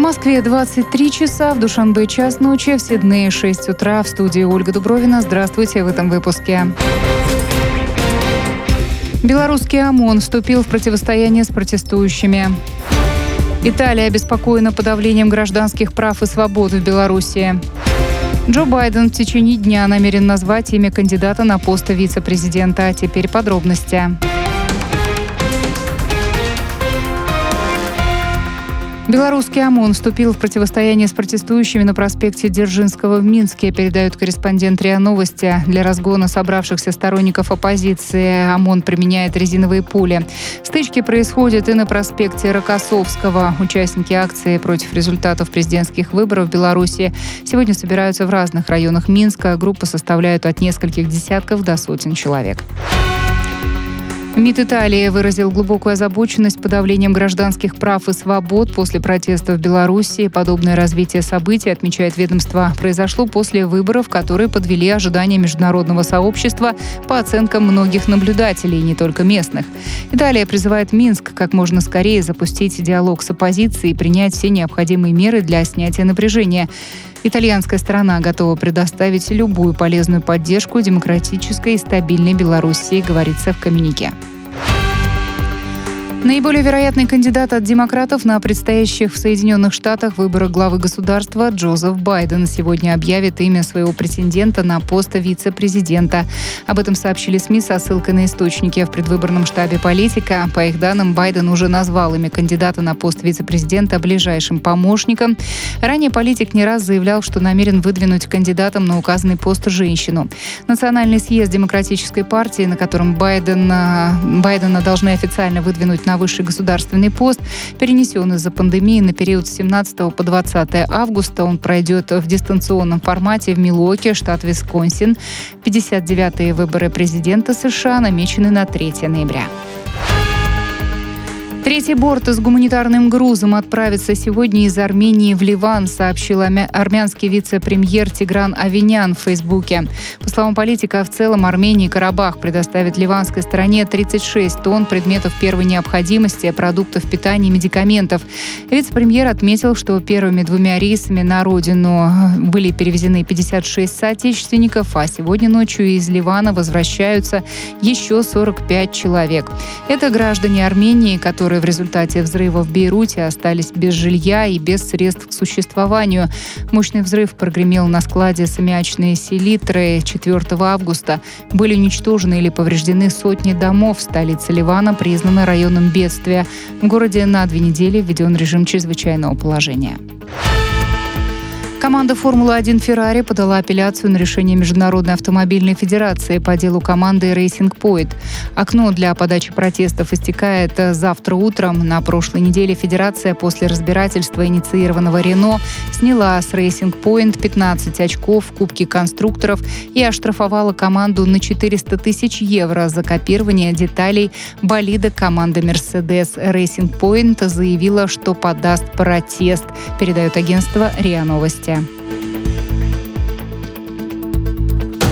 Москве 23 часа, в Душанбе час ночи, в Сиднее 6 утра. В студии Ольга Дубровина. Здравствуйте в этом выпуске. Белорусский ОМОН вступил в противостояние с протестующими. Италия обеспокоена подавлением гражданских прав и свобод в Беларуси. Джо Байден в течение дня намерен назвать имя кандидата на пост вице-президента. А теперь подробности. Белорусский ОМОН вступил в противостояние с протестующими на проспекте Дзержинского в Минске, передают корреспондент РИА Новости. Для разгона собравшихся сторонников оппозиции ОМОН применяет резиновые пули. Стычки происходят и на проспекте Рокоссовского. Участники акции против результатов президентских выборов в Беларуси сегодня собираются в разных районах Минска. Группы составляют от нескольких десятков до сотен человек. МИД Италии выразил глубокую озабоченность подавлением гражданских прав и свобод после протестов в Беларуси. Подобное развитие событий, отмечает ведомство, произошло после выборов, которые подвели ожидания международного сообщества по оценкам многих наблюдателей, не только местных. Италия призывает Минск как можно скорее запустить диалог с оппозицией и принять все необходимые меры для снятия напряжения. Итальянская сторона готова предоставить любую полезную поддержку демократической и стабильной Белоруссии, говорится в коммюнике. Наиболее вероятный кандидат от демократов на предстоящих в Соединенных Штатах выборах главы государства Джозеф Байден сегодня объявит имя своего претендента на пост вице-президента. Об этом сообщили СМИ со ссылкой на источники в предвыборном штабе «Политика». По их данным, Байден уже назвал имя кандидата на пост вице-президента ближайшим помощником. Ранее политик не раз заявлял, что намерен выдвинуть кандидатом на указанный пост женщину. Национальный съезд Демократической партии, на котором Байдена должны официально выдвинуть на высший государственный пост, перенесен из-за пандемии на период с 17 по 20 августа. Он пройдет в дистанционном формате в Милуоке, штат Висконсин. 59-е выборы президента США намечены на 3 ноября. Третий борт с гуманитарным грузом отправится сегодня из Армении в Ливан, сообщил армянский вице-премьер Тигран Авенян в Фейсбуке. По словам политика, в целом Армения и Карабах предоставят ливанской стороне 36 тонн предметов первой необходимости, продуктов питания и медикаментов. Вице-премьер отметил, что первыми 2 рейсами на родину были перевезены 56 соотечественников, а сегодня ночью из Ливана возвращаются еще 45 человек. Это граждане Армении, которые в результате взрыва в Бейруте остались без жилья и без средств к существованию. Мощный взрыв прогремел на складе с аммиачной селитрой 4 августа. Были уничтожены или повреждены сотни домов. Столица Ливана признана районом бедствия. В городе на 2 недели введен режим чрезвычайного положения. Команда «Формулы-1» Феррари подала апелляцию на решение Международной автомобильной федерации по делу команды Racing Point. Окно для подачи протестов истекает завтра утром. На прошлой неделе федерация после разбирательства, инициированного Рено, сняла с Racing Point 15 очков в Кубке конструкторов и оштрафовала команду на 400 тысяч евро за копирование деталей болида команды Mercedes. Racing Point заявила, что подаст протест, передает агентство РИА Новости.